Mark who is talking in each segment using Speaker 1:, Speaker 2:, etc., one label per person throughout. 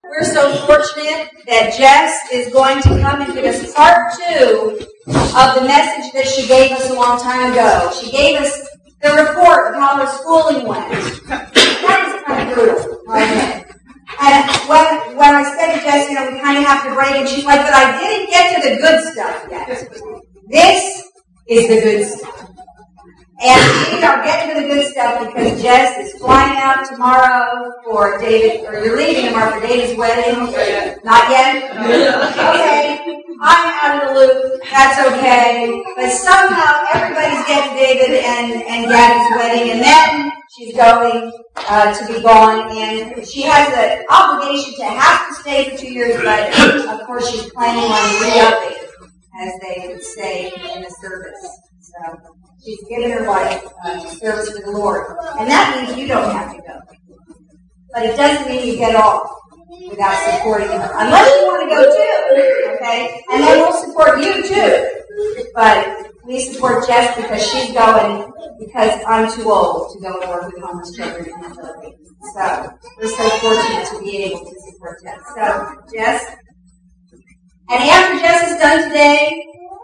Speaker 1: we're so fortunate that Jess is going to come and give us part 2 of the message that she gave us a long time ago. She gave us the report of how her schooling went. That is kind of brutal, right? And when I said to Jess, we kind of have to break, and she's like, but I didn't get to the good stuff yet. This is the good stuff. And we are getting to the good stuff because Jess is flying out tomorrow for David, or you're leaving tomorrow for David's wedding. Not yet? Okay. I'm out of the loop. That's okay. But somehow everybody's getting David and Gabby's wedding, and then she's going to be gone. And she has an obligation to have to stay for 2 years, but of course she's planning on re-upping, as they would say in the service. So she's given her life to service for the Lord. And that means you don't have to go. But it doesn't mean you get off without supporting her. Unless you want to go too. Okay? And then we'll support you too. But we support Jess because she's going because I'm too old to go and work with homeless children in the Philippines. So we're so fortunate to be able to support Jess. So, Jess. And after Jess is done today,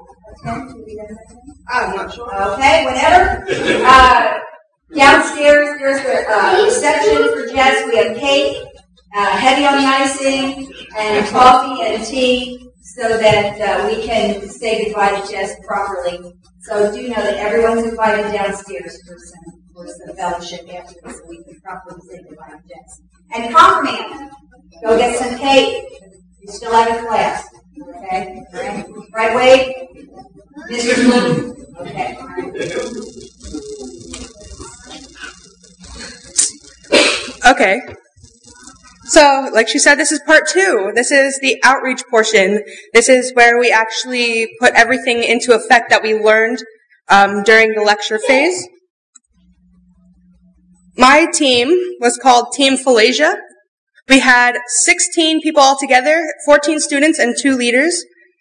Speaker 1: I'm not sure. Okay, whatever. Downstairs, there's a reception for Jess. We have cake, heavy on the icing, and coffee and tea, so that we can say goodbye to Jess properly. So do know that everyone's invited downstairs for some fellowship afterwards, so we can properly say goodbye to Jess. And confirmand, go get some cake. You still have your class. Okay? Right, Wade? Mr. Blue? Okay.
Speaker 2: Okay. So, like she said, this is part 2. This is the outreach portion. This is where we actually put everything into effect that we learned during the lecture phase. My team was called Team Falasia. We had 16 people all together, 14 students and 2 leaders.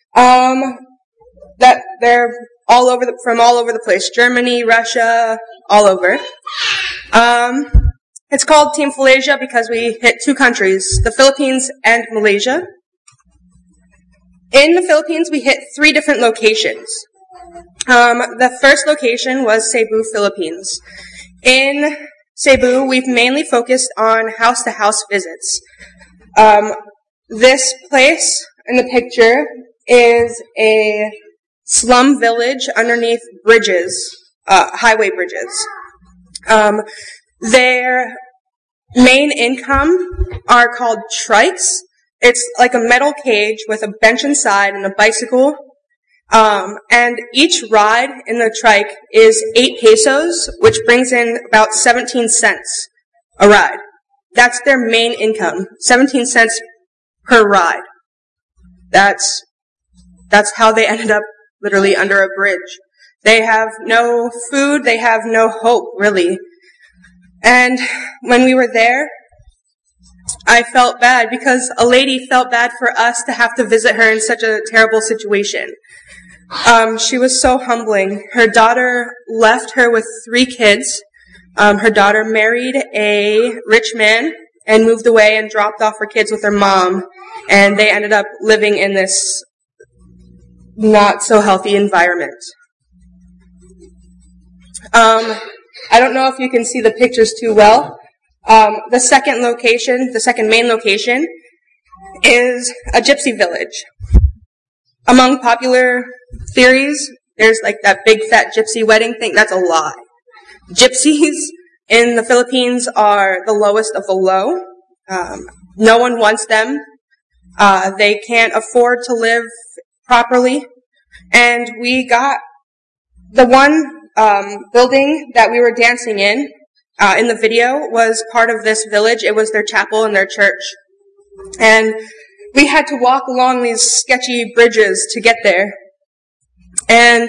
Speaker 2: That they're from all over the place. Germany, Russia, all over. It's called Team Falasia because we hit 2 countries, the Philippines and Malaysia. In the Philippines, we hit 3 different locations. The first location was Cebu, Philippines. In Cebu, we've mainly focused on house-to-house visits. This place in the picture is a slum village underneath bridges, highway bridges. Their main income are called trikes. It's like a metal cage with a bench inside and a bicycle. And each ride in the trike is 8 pesos, which brings in about 17 cents a ride. That's their main income, 17 cents per ride. That's how they ended up literally under a bridge. They have no food, they have no hope, really. And when we were there, I felt bad because a lady felt bad for us to have to visit her in such a terrible situation. She was so humbling. Her daughter left her with 3 kids. Her daughter married a rich man and moved away and dropped off her kids with her mom. And they ended up living in this not so healthy environment. I don't know if you can see the pictures too well. The second main location, is a gypsy village. Among popular theories, there's like that big fat gypsy wedding thing. That's a lie. Gypsies in the Philippines are the lowest of the low. No one wants them. They can't afford to live properly. And we got the one building that we were dancing in the video was part of this village. It was their chapel and their church. And we had to walk along these sketchy bridges to get there. And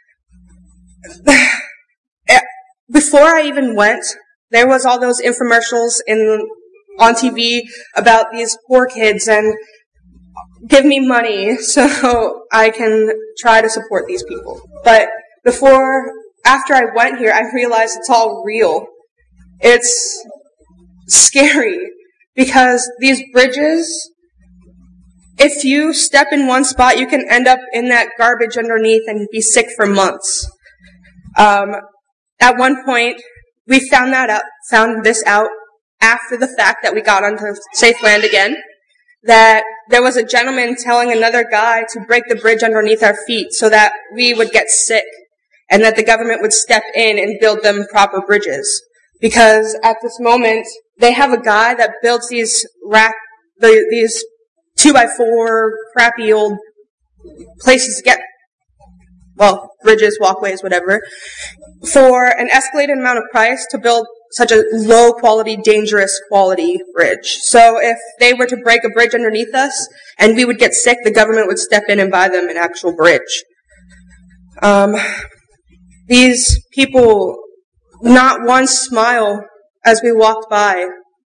Speaker 2: before I even went, there was all those infomercials on TV about these poor kids and give me money so I can try to support these people. But after I went here, I realized it's all real. It's scary. because these bridges, if you step in one spot, you can end up in that garbage underneath and be sick for months. At one point, we found this out after the fact that we got onto safe land again, that there was a gentleman telling another guy to break the bridge underneath our feet so that we would get sick and that the government would step in and build them proper bridges. Because at this moment, they have a guy that builds these 2x4 crappy old places to get, bridges, walkways, whatever, for an escalated amount of price to build such a low quality, dangerous quality bridge. So if they were to break a bridge underneath us and we would get sick, the government would step in and buy them an actual bridge. These people, not one smile as we walked by.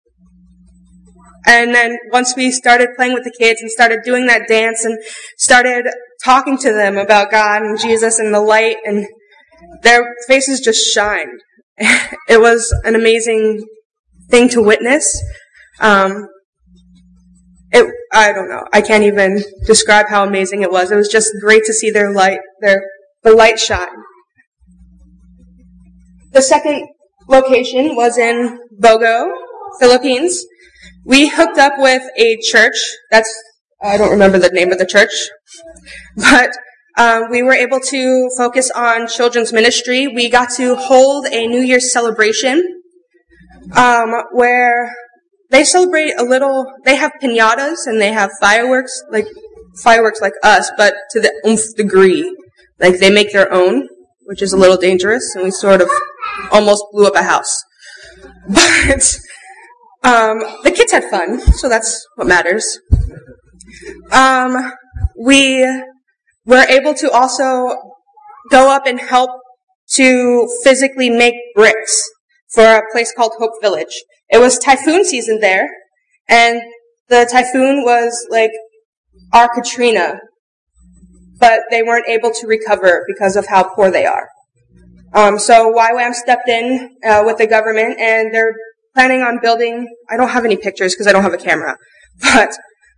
Speaker 2: And then once we started playing with the kids and started doing that dance and started talking to them about God and Jesus and the light, and their faces just shined. It was an amazing thing to witness. I don't know. I can't even describe how amazing it was. It was just great to see the light shine. The second location was in Bogo, Philippines. We hooked up with a church. I don't remember the name of the church, but we were able to focus on children's ministry. We got to hold a New Year's celebration where they celebrate they have piñatas and they have fireworks like us, but to the oomph degree. Like they make their own, which is a little dangerous, and we sort of almost blew up a house. But the kids had fun, so that's what matters. We were able to also go up and help to physically make bricks for a place called Hope Village. It was typhoon season there, and the typhoon was like our Katrina, but they weren't able to recover because of how poor they are. So YWAM stepped in with the government, and they're planning on building, I don't have any pictures because I don't have a camera, but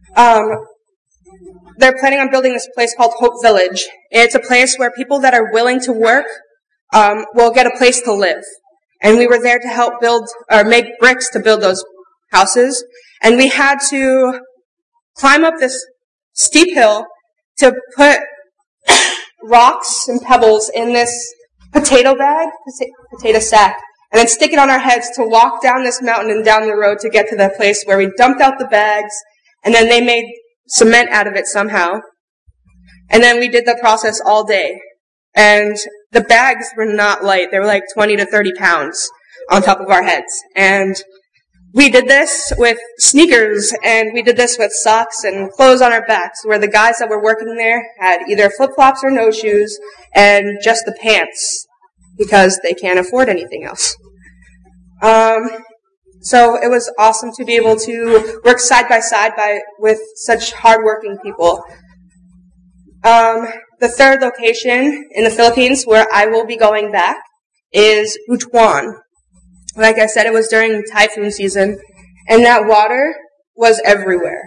Speaker 2: they're planning on building this place called Hope Village. It's a place where people that are willing to work will get a place to live. And we were there to help build, or make bricks to build those houses. And we had to climb up this steep hill to put rocks and pebbles in this potato sack, and then stick it on our heads to walk down this mountain and down the road to get to the place where we dumped out the bags, and then they made cement out of it somehow. And then we did the process all day. And the bags were not light. They were like 20 to 30 pounds on top of our heads. And we did this with sneakers, and we did this with socks and clothes on our backs, where the guys that were working there had either flip-flops or no shoes and just the pants because they can't afford anything else. So it was awesome to be able to work side by side with such hardworking people. The third location in the Philippines where I will be going back is Butuan. Like I said, it was during typhoon season, and that water was everywhere.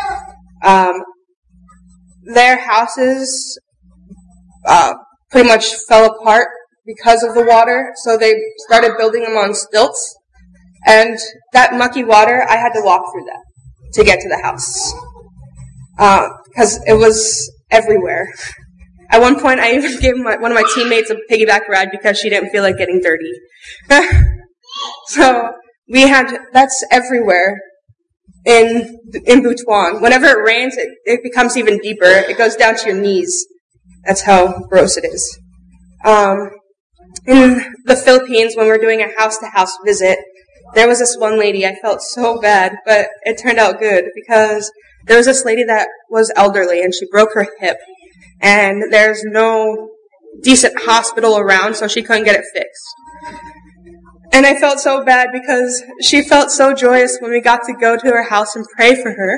Speaker 2: Their houses pretty much fell apart because of the water, so they started building them on stilts. And that mucky water, I had to walk through that to get to the house. Because it was everywhere. At one point, I even gave one of my teammates a piggyback ride because she didn't feel like getting dirty. So, that's everywhere in Butuan. Whenever it rains, it becomes even deeper. It goes down to your knees. That's how gross it is. In the Philippines, when we're doing a house-to-house visit, there was this one lady, I felt so bad, but it turned out good because there was this lady that was elderly and she broke her hip, and there's no decent hospital around, so she couldn't get it fixed. And I felt so bad because she felt so joyous when we got to go to her house and pray for her.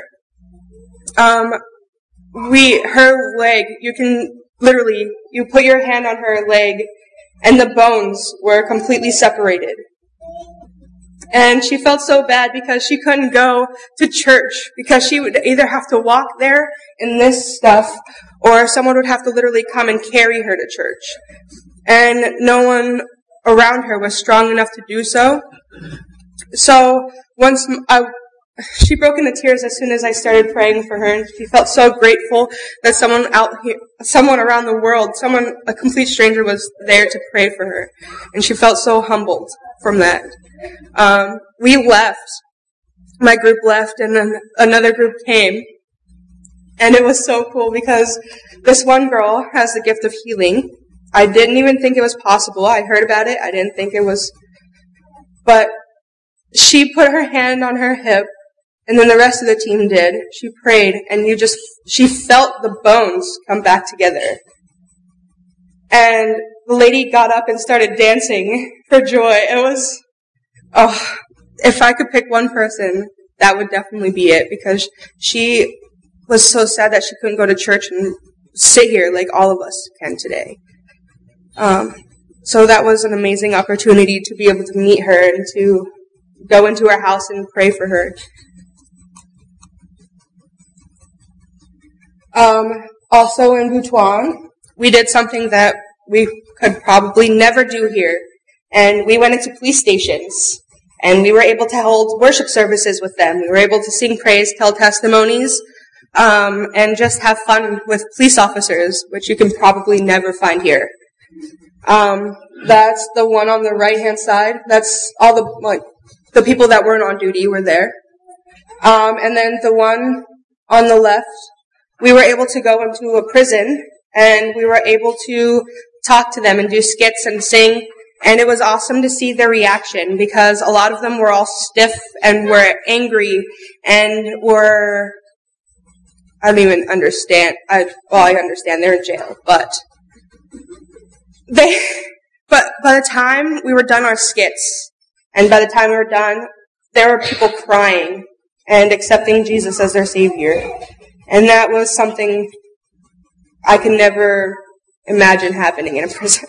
Speaker 2: Her leg, you put your hand on her leg and the bones were completely separated. And she felt so bad because she couldn't go to church because she would either have to walk there in this stuff or someone would have to literally come and carry her to church. And no one around her was strong enough to do so. So once she broke into tears as soon as I started praying for her, and she felt so grateful that someone out here, someone around the world, a complete stranger was there to pray for her. And she felt so humbled from that. We left. My group left, and then another group came. And it was so cool because this one girl has the gift of healing. I didn't even think it was possible. I heard about it. I didn't think it was. But she put her hand on her hip, and then the rest of the team did. She prayed, and she felt the bones come back together. And the lady got up and started dancing for joy. It was, if I could pick one person, that would definitely be it, because she was so sad that she couldn't go to church and sit here like all of us can today. So that was an amazing opportunity to be able to meet her and to go into her house and pray for her. Also in Butuan, we did something that we could probably never do here. And we went into police stations. And we were able to hold worship services with them. We were able to sing praise, tell testimonies, and just have fun with police officers, which you can probably never find here. That's the one on the right-hand side. That's all the people that weren't on duty were there. And then the one on the left, we were able to go into a prison, and we were able to talk to them and do skits and sing. And it was awesome to see their reaction, because a lot of them were all stiff and were angry and were, I don't even understand. I understand they're in jail, but by the time we were done our skits, and by the time we were done, there were people crying and accepting Jesus as their Savior. And that was something I could never imagine happening in a prison.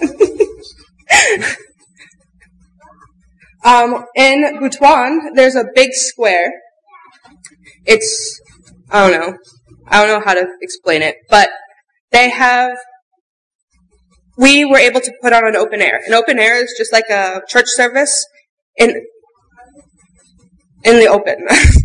Speaker 2: In Butuan, there's a big square. It's, I don't know how to explain it, but we were able to put on an open air. An open air is just like a church service in the open.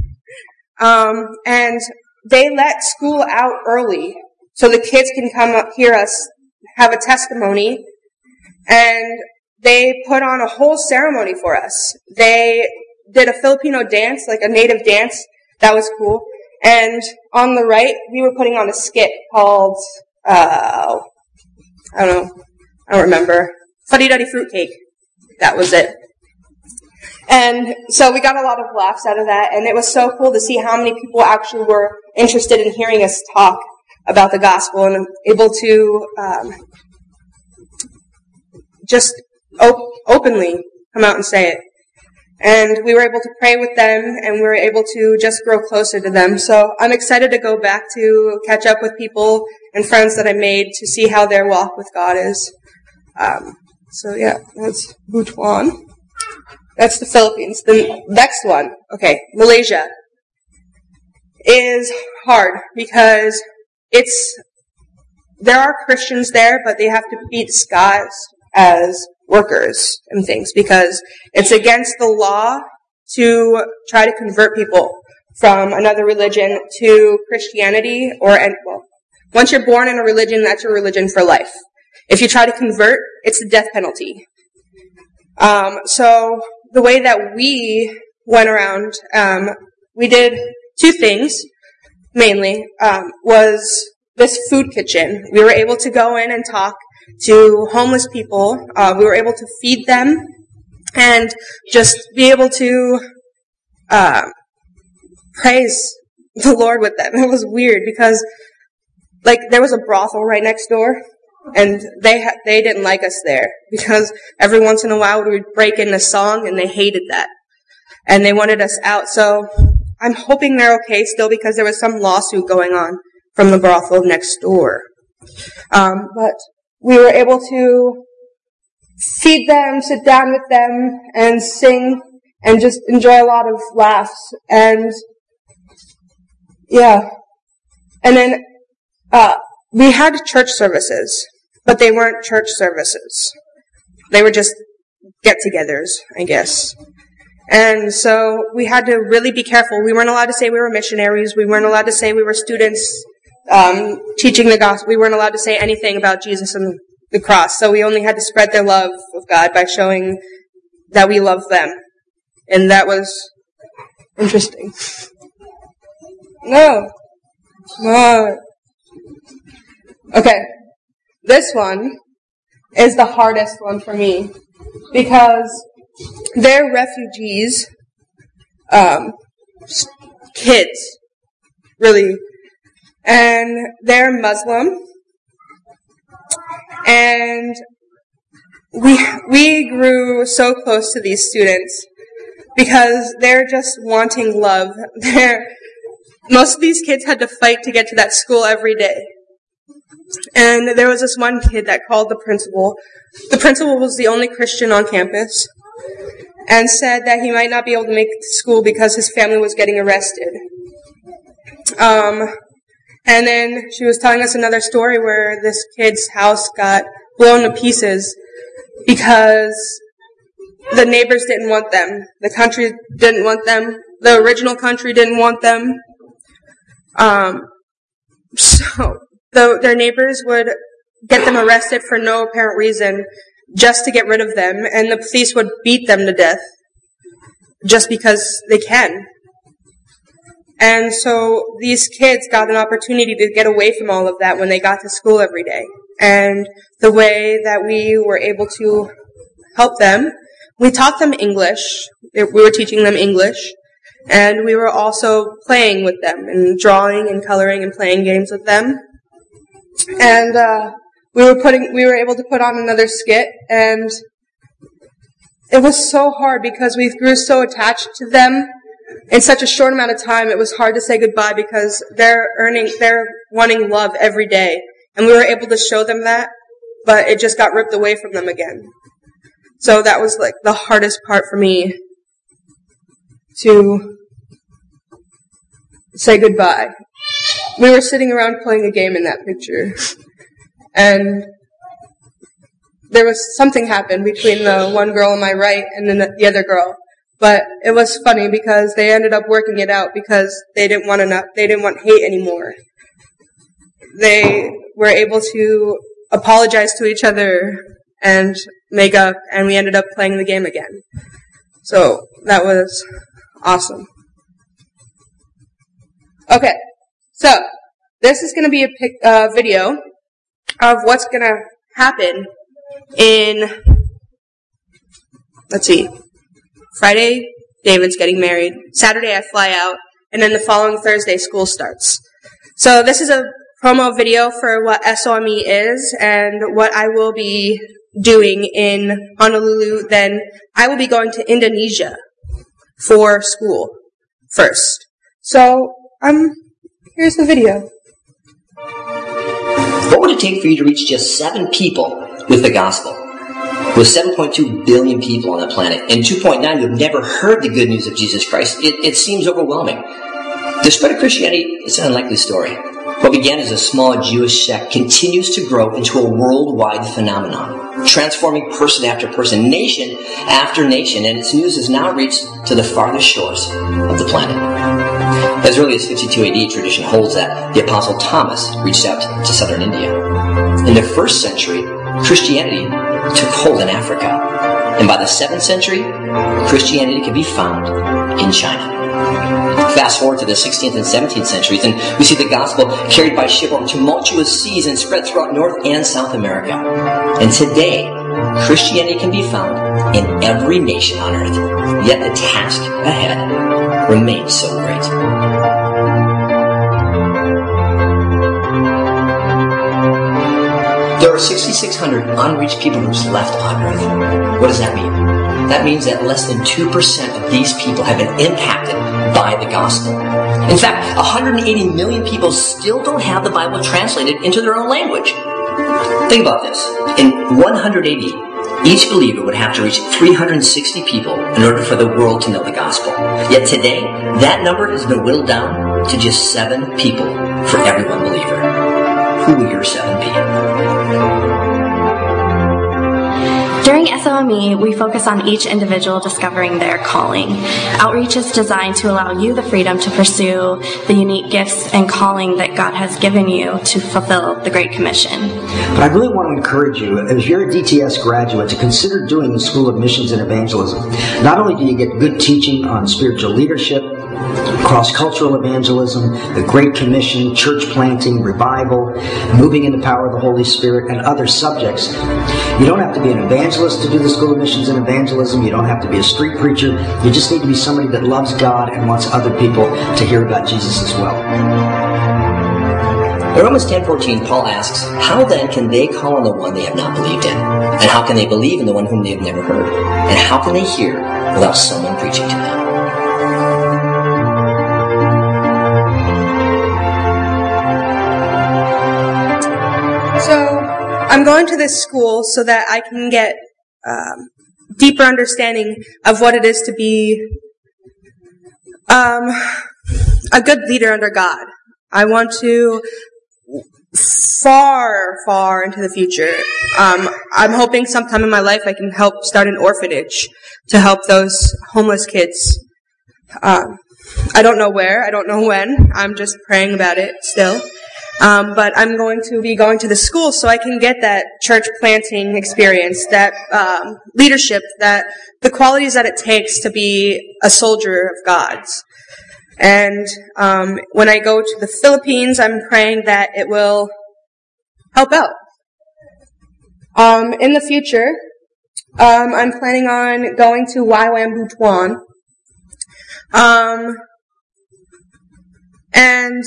Speaker 2: And they let school out early so the kids can come up, hear us, have a testimony, and they put on a whole ceremony for us. They did a Filipino dance, like a native dance. That was cool. And on the right, we were putting on a skit called, I don't remember. Fuddy Duddy Fruitcake. That was it. And so we got a lot of laughs out of that, and it was so cool to see how many people actually were interested in hearing us talk about the gospel and able to just openly come out and say it. And we were able to pray with them, and we were able to just grow closer to them. So I'm excited to go back to catch up with people and friends that I made to see how their walk with God is. So yeah, that's Butuan. That's the Philippines. The next one, Malaysia, is hard because there are Christians there, but they have to be disguised as workers and things because it's against the law to try to convert people from another religion to Christianity once you're born in a religion, that's your religion for life. If you try to convert, it's the death penalty. So the way that we went around, we did two things, mainly, was this food kitchen. We were able to go in and talk to homeless people. We were able to feed them and just be able to praise the Lord with them. It was weird because, there was a brothel right next door, and they didn't like us there because every once in a while we would break in a song, and they hated that. And they wanted us out. So I'm hoping they're okay still because there was some lawsuit going on from the brothel next door. But we were able to feed them, sit down with them, and sing and just enjoy a lot of laughs. And yeah. And then we had church services, but they weren't church services. They were just get-togethers, I guess. And so we had to really be careful. We weren't allowed to say we were missionaries. We weren't allowed to say we were students teaching the gospel. We weren't allowed to say anything about Jesus and the cross. So we only had to spread their love of God by showing that we love them. And that was interesting. No. Okay. This one is the hardest one for me because they're refugees, kids, really, and they're Muslim, and we grew so close to these students because they're just wanting love. Most of these kids had to fight to get to that school every day. And there was this one kid that called the principal. The principal was the only Christian on campus and said that he might not be able to make it to school because his family was getting arrested. And then she was telling us another story where this kid's house got blown to pieces because the neighbors didn't want them. The country didn't want them. The original country didn't want them. So their neighbors would get them arrested for no apparent reason just to get rid of them, and the police would beat them to death just because they can. And so these kids got an opportunity to get away from all of that when they got to school every day. And the way that we were able to help them, we taught them English. We were teaching them English. And we were also playing with them and drawing and coloring and playing games with them. And we were able to put on another skit, and it was so hard because we grew so attached to them in such a short amount of time. It was hard to say goodbye because they're wanting love every day, and we were able to show them that, but it just got ripped away from them again. So that was like the hardest part for me to say goodbye. We were sitting around playing a game in that picture, and there was something happened between the one girl on my right and then the other girl. But it was funny because they ended up working it out because they didn't want hate anymore. They were able to apologize to each other and make up, and we ended up playing the game again. So that was awesome. Okay, so this is going to be a video of what's going to happen in, let's see, Friday, David's getting married. Saturday, I fly out. And then the following Thursday, school starts. So this is a promo video for what SOME is and what I will be doing in Honolulu. Then I will be going to Indonesia for school first. So, here's the video.
Speaker 3: What would it take for you to reach just 7 people with the gospel? With 7.2 billion people on the planet and 2.9 who have never heard the good news of Jesus Christ, it seems overwhelming. The spread of Christianity is an unlikely story. What began as a small Jewish sect continues to grow into a worldwide phenomenon, transforming person after person, nation after nation, and its news has now reached to the farthest shores of the planet. As early as 52 AD, tradition holds that the Apostle Thomas reached out to southern India. In the 1st century, Christianity took hold in Africa. And by the 7th century, Christianity could be found in China. Fast forward to the 16th and 17th centuries, and we see the gospel carried by ship over tumultuous seas and spread throughout North and South America. And today, Christianity can be found in every nation on earth. Yet the task ahead remains so great. There are 6,600 unreached people groups left on Earth. What does that mean? That means that less than 2% of these people have been impacted by the gospel. In fact, 180 million people still don't have the Bible translated into their own language. Think about this. In 180, each believer would have to reach 360 people in order for the world to know the gospel. Yet today, that number has been whittled down to just 7 people for every one believer. Who will your 7 be?
Speaker 4: During SOME, we focus on each individual discovering their calling. Outreach is designed to allow you the freedom to pursue the unique gifts and calling that God has given you to fulfill the Great Commission.
Speaker 5: But I really want to encourage you, if you're a DTS graduate, to consider doing the School of Missions and Evangelism. Not only do you get good teaching on spiritual leadership, cross-cultural evangelism, the Great Commission, church planting, revival, moving in the power of the Holy Spirit, and other subjects. You don't have to be an evangelist to do the School of Missions and Evangelism. You don't have to be a street preacher. You just need to be somebody that loves God and wants other people to hear about Jesus as well.
Speaker 3: In Romans 10:14, Paul asks, how then can they call on the one they have not believed in? And how can they believe in the one whom they have never heard? And how can they hear without someone preaching to them?
Speaker 2: I'm going to this school so that I can get deeper understanding of what it is to be a good leader under God. I want to far into the future. I'm hoping sometime in my life I can help start an orphanage to help those homeless kids. I don't know where, I don't know when. I'm just praying about it still. But I'm going to be going to the school so I can get that church planting experience, that leadership, that the qualities that it takes to be a soldier of God's. And when I go to the Philippines, I'm praying that it will help out. In the future, I'm planning on going to YWAM Butuan. And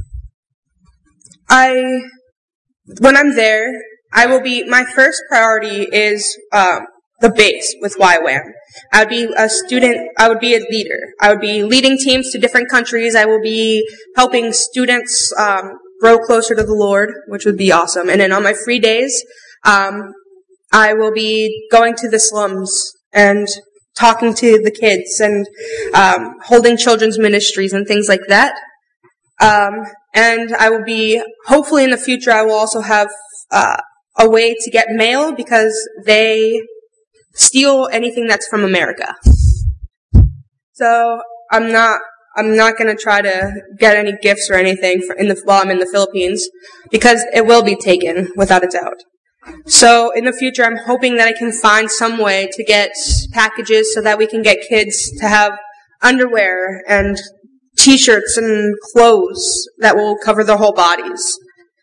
Speaker 2: when I'm there, my first priority is the base with YWAM. I would be a student, I would be a leader. I would be leading teams to different countries. I will be helping students grow closer to the Lord, which would be awesome. And then on my free days, I will be going to the slums and talking to the kids and holding children's ministries and things like that. And I will be, hopefully in the future, I will also have a way to get mail because they steal anything that's from America. So I'm not going to try to get any gifts or anything while I'm in the Philippines because it will be taken without a doubt. So in the future, I'm hoping that I can find some way to get packages so that we can get kids to have underwear and T-shirts and clothes that will cover their whole bodies.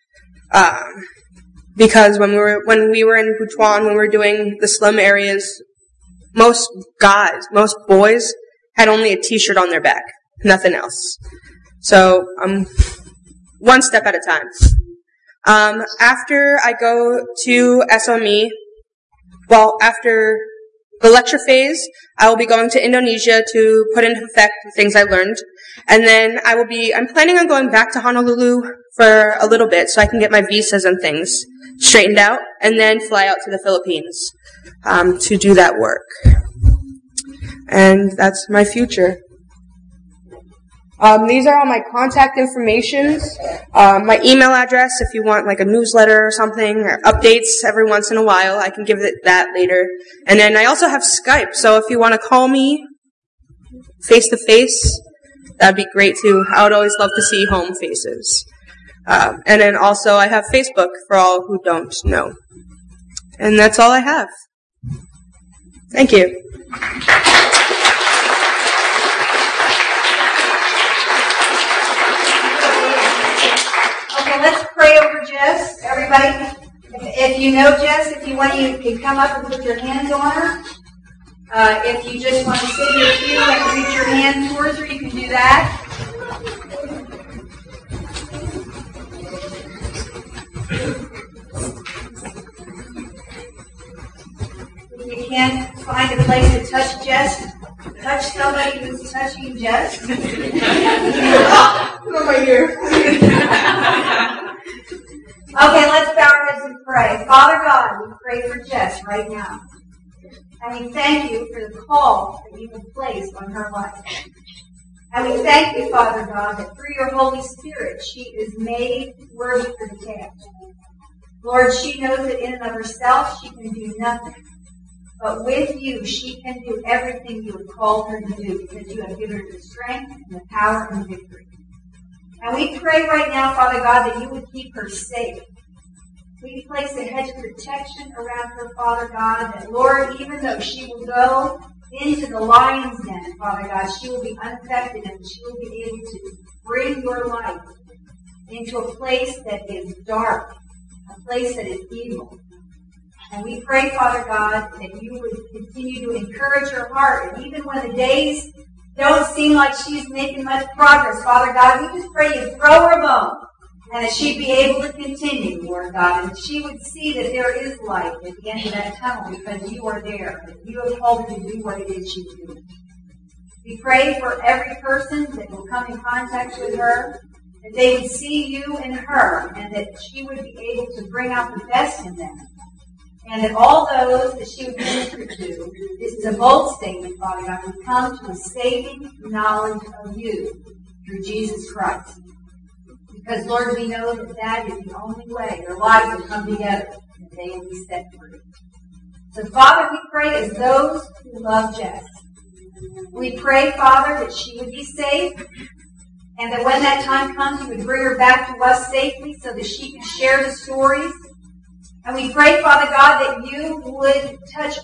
Speaker 2: Because when we were in Butuan, when we were doing the slum areas, most boys had only a T-shirt on their back, nothing else. So one step at a time. After I go to SOME, after the lecture phase, I will be going to Indonesia to put into effect the things I learned. And then I'm planning on going back to Honolulu for a little bit so I can get my visas and things straightened out and then fly out to the Philippines, to do that work. And that's my future. These are all my contact information, my email address if you want like a newsletter or something, or updates every once in a while. I can give it that later. And then I also have Skype, so if you want to call me face to face, that'd be great too. I would always love to see home faces. And then also I have Facebook for all who don't know. And that's all I have. Thank you.
Speaker 1: Let's pray over Jess, everybody. If you know Jess, if you want, you can come up and put your hands on her. If you just want to sit in your pew and reach your hand towards her, you can do that. If you can't find a place to touch Jess, touch somebody who's touching Jess. Over here. Okay, let's bow our heads and pray. Father God, we pray pray for Jess right now. And we thank you for the call that you have placed on her life. And we thank you, Father God, that through your Holy Spirit, she is made worthy for the task. Lord, she knows that in and of herself she can do nothing. But with you, she can do everything you have called her to do because you have given her the strength and the power and the victory. And we pray right now, Father God, that you would keep her safe. We place a hedge of protection around her, Father God, that, Lord, even though she will go into the lion's den, Father God, she will be unaffected and she will be able to bring your light into a place that is dark, a place that is evil. And we pray, Father God, that you would continue to encourage her heart. And even when the days don't seem like she's making much progress, Father God, we just pray you throw her a bone. And that she'd be able to continue, Lord God. And she would see that there is light at the end of that tunnel because you are there. That you have called her to do what it is she's doing. We pray for every person that will come in contact with her, that they would see you in her, and that she would be able to bring out the best in them. And that all those that she would minister to, this is a bold statement, Father God, would come to a saving knowledge of you through Jesus Christ. Because, Lord, we know that that is the only way their lives will come together and they will be set free. So, Father, we pray as those who love Jess. We pray, Father, that she would be safe and that when that time comes, you would bring her back to us safely so that she can share the stories. And we pray, Father God, that you would touch